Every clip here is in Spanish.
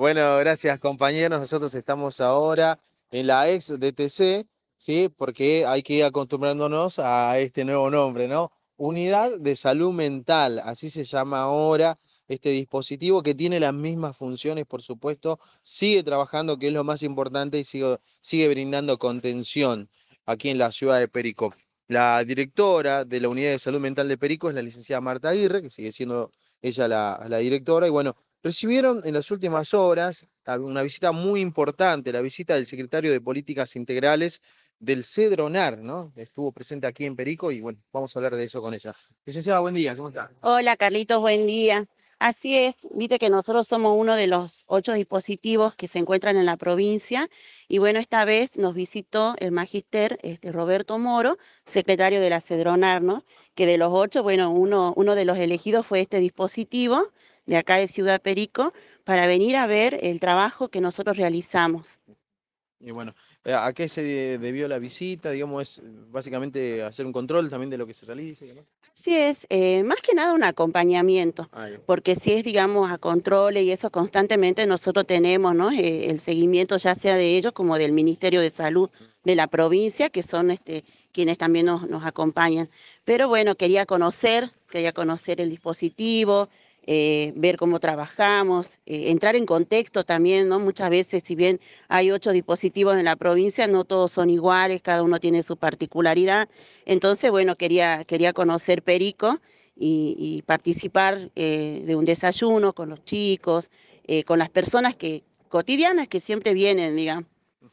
Bueno, gracias compañeros. Nosotros estamos ahora en la ex DTC, ¿sí? Porque hay que ir acostumbrándonos a este nuevo nombre, ¿no? Unidad de Salud Mental, así se llama ahora este dispositivo que tiene las mismas funciones, por supuesto, sigue trabajando, que es lo más importante, y sigue brindando contención aquí en la ciudad de Perico. La directora de la Unidad de Salud Mental de Perico es la licenciada Marta Aguirre, que sigue siendo ella la directora, y bueno. Recibieron en las últimas horas una visita muy importante, la visita del secretario de Políticas Integrales del CEDRONAR, ¿no? Estuvo presente aquí en Perico y bueno, vamos a hablar de eso con ella. Licenciada, buen día, ¿cómo está? Hola Carlitos, buen día. Así es, viste que nosotros somos uno de los 8 dispositivos que se encuentran en la provincia y bueno, esta vez nos visitó el magíster Roberto Moro, secretario de la CEDRONAR, ¿no? Que de los 8, bueno, uno de los elegidos fue este dispositivo de acá de Ciudad Perico para venir a ver el trabajo que nosotros realizamos. Y bueno, ¿a qué se debió la visita? Digamos, es básicamente hacer un control también de lo que se realiza y demás. Así es, más que nada un acompañamiento, Ah, bien. porque si es, digamos, a controles y eso constantemente nosotros tenemos, ¿no? El seguimiento ya sea de ellos como del Ministerio de Salud de la provincia, que son quienes también nos acompañan. Pero bueno, quería conocer el dispositivo, ver cómo trabajamos, entrar en contexto también, ¿no? Muchas veces, si bien hay 8 dispositivos en la provincia, no todos son iguales, cada uno tiene su particularidad. Entonces, bueno, quería conocer Perico y participar de un desayuno con los chicos, con las personas cotidianas que siempre vienen, digamos.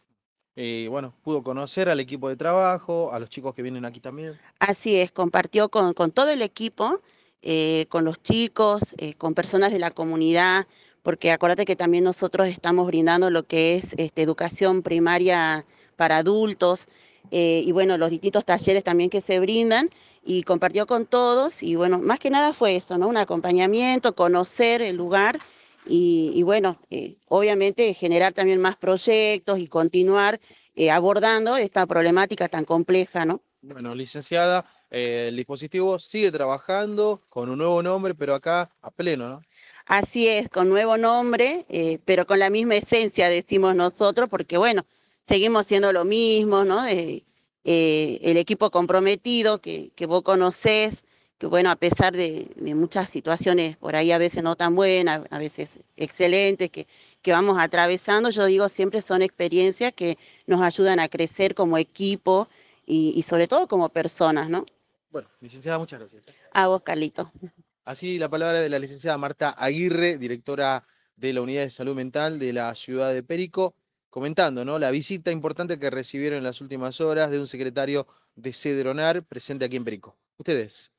Y bueno, pudo conocer al equipo de trabajo, a los chicos que vienen aquí también. Así es, compartió con todo el equipo, con los chicos, con personas de la comunidad, porque acuérdate que también nosotros estamos brindando lo que es educación primaria para adultos, y bueno, los distintos talleres también que se brindan, y compartió con todos, y bueno, más que nada fue eso, ¿no? Un acompañamiento, conocer el lugar, y bueno, obviamente generar también más proyectos y continuar abordando esta problemática tan compleja, ¿no? Bueno, licenciada, el dispositivo sigue trabajando con un nuevo nombre, pero acá a pleno, ¿no? Así es, con nuevo nombre, pero con la misma esencia, decimos nosotros, porque bueno, seguimos siendo lo mismo, ¿no? El equipo comprometido que vos conocés, que bueno, a pesar de muchas situaciones por ahí a veces no tan buenas, a veces excelentes, que vamos atravesando, yo digo, siempre son experiencias que nos ayudan a crecer como equipo y sobre todo como personas, ¿no? Bueno, licenciada, muchas gracias. A vos, Carlito. Así la palabra de la licenciada Marta Aguirre, directora de la Unidad de Salud Mental de la ciudad de Perico, comentando, ¿no? La visita importante que recibieron en las últimas horas de un secretario de Cedronar presente aquí en Perico. Ustedes.